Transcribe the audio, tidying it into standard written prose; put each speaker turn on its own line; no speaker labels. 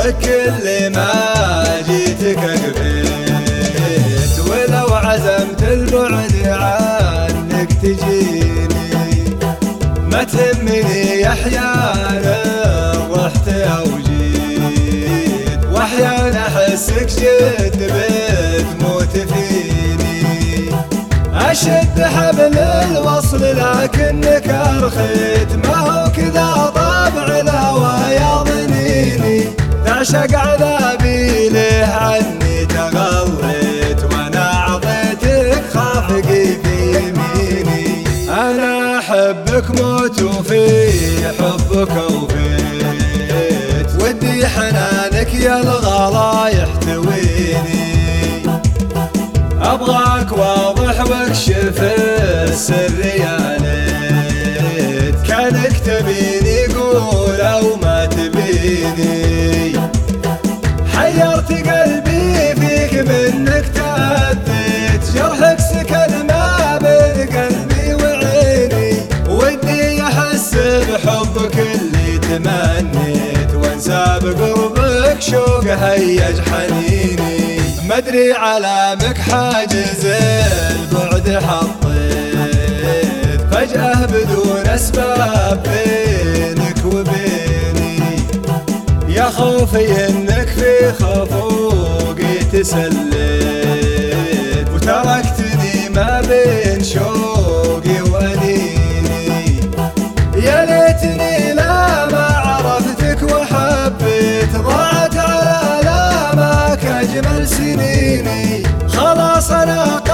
وكل ما جيتك قبيت، ولو عزمت البعد عنك تجيني ما تهمني احيانا رحت او جيت، واحيانا احسك جد بتموت فيني، اشد حبل الوصل لكنك ارخيت، ما هو كذا طبع الهوى يا ضنيني، تعشق عذابي ليه عني تغليت، وانا اعطيتك خافقي في يميني، انا احبك موت وفي حبك وفيت، ودي حنانك يا الغلا يحتويني، ابغاك واضح واكشف السر يا ليت، كانك تبيني قول او ما تبيني، حيرت قلبي فيك منك تأذيت، جرحك سكن ما بين قلبي وعيني، ودي احس بحبك اللي تمنيت، وانسى بقربك شوق هيج حنيني، مدري علامك حاجز البعد حطيت، فجأة بدون اسباب بينك وبيني، يا خوفي انك في خفوقي تسليت، وتركتني ما بين شوقي وانيني، يا ليتني لا ما عرفتك وحبيت، ضاعت على آلامك اجمل سنيني، خلاص انا